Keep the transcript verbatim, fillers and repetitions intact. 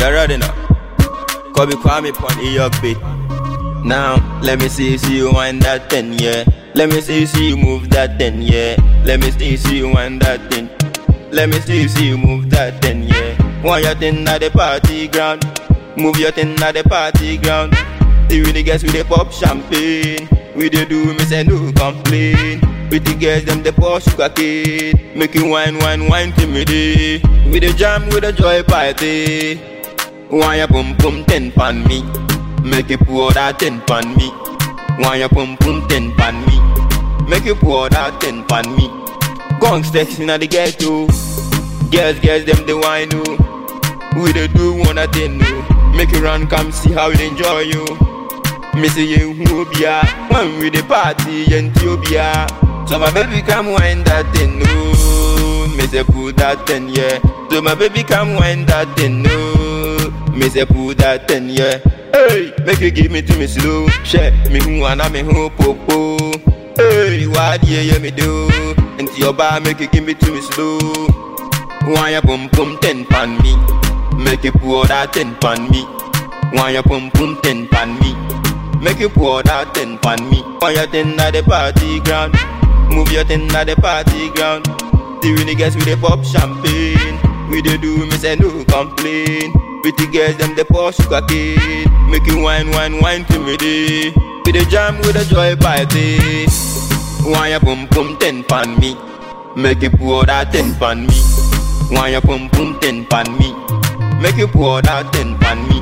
You ready now? Kobe Kwame pon the York beat. Now, let me see, see you wind that thing, yeah. Let me see, see you move that thing, yeah. Let me see, see you wind that thing. Let me see, see you move that thing, yeah. Want your thing at the party ground. Move your thing at the party ground. See with the girls with the pop champagne. We they do me say no complain. With the girls them the pour sugar cane. Make you wine, wine, wine to me day. With the jam, with the joy party. Want your pum pum ten pan me. Make you pour that ten pan me. Want your pum pum ten pan me. Make you pour that ten pan me. Gangsters inna the ghetto. Girls, girls them the wine no. We they do one a thing no. Make you run come see how we enjoy you. Me say you who be a when we the party in Ethiopia. So my baby come wine that thing no. Me say put that thing yeah. So my baby come wine that thing no. Me say put that thing yeah. Hey, make you give me to me slow. Share me who wanna me who popo. Hey, what yeah yeah me do? Into your bar make you give me to me slow. Want your pum pum ten pan me. Make you pour that ten pan me. Want your pum pum ten pan me. Make you pour that ten pan me. Want your ten at the party ground. Move your ten at the party ground. See when the girls with the pop champagne. We they do me say no complain. With the girls them the pour sugar cane. Make you wine, wine, wine to me day. With the jam with the joy party. Want your pum pum ten pan me. Make you pour that ten pan me. Want your pum pum ten pan me. Make you pour that ten pan me.